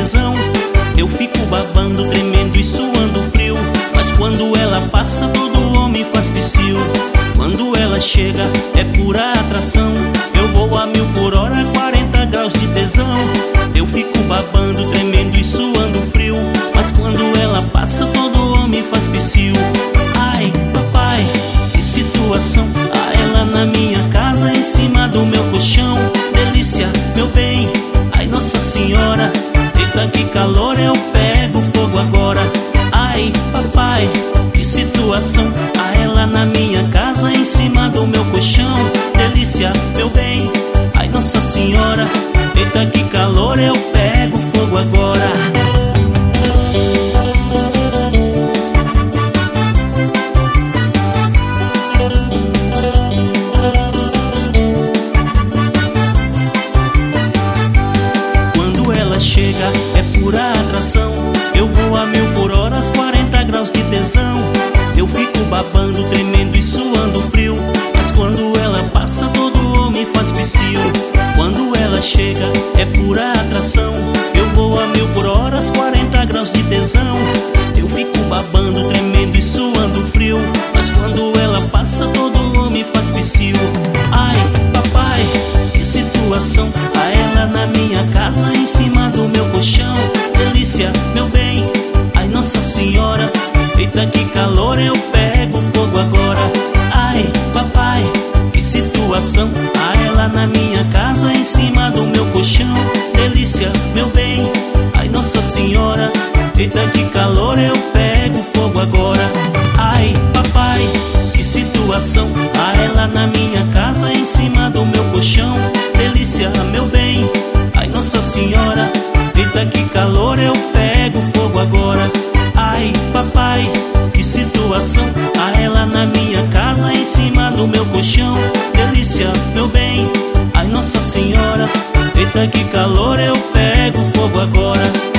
tesão. Eu fico babando, tremendo e suando frio, mas quando ela passa todo homem faz psiu. Quando ela chega é pura atração, eu vou a 1000 por hora, 40 graus de tesão. Eu fico babando, tremendo e suando frio, mas quando ela passa todo homem faz psiu. Ai, papai, que situação, a ela na minha casa, em cima do meu colchão. Delícia, meu bem, ai Nossa Senhora, eita que calor, eu pego fogo agora. Ai, papai, que situação, a ela na minha casa, em cima do meu colchão. Delícia, meu bem, ai Nossa Senhora, eita que calor, eu pego fogo agora. Chega é pura atração, eu vou a 1000 por hora, 40 graus de tesão. Eu fico babando, tremendo e suando frio, mas quando ela passa todo homem faz psiu. Quando ela chega é pura atração, eu vou a 1000 por hora, 40 graus de tesão. Eu fico babando, tremendo e suando frio, mas quando ela passa todo homem faz psiu. Ai, papai, que situação, a ela na minha casa, em cima do meu colchão. Delícia, meu bem, ai Nossa Senhora, eita que calor, eu pego fogo agora. Ai, papai, que situação, a ela na minha casa, em cima do meu colchão. Delícia, meu bem, ai Nossa Senhora, eita que calor, eu pego fogo agora. Ai, papai, que situação, a ela na minha casa, em cima do meu colchão. Delícia, meu bem, ai Nossa Senhora, eita que calor, eu pego fogo agora. Ai, papai, que situação, a ela na minha casa, em cima do meu colchão. Delícia, meu bem, ai Nossa Senhora, eita que calor, eu pego fogo agora.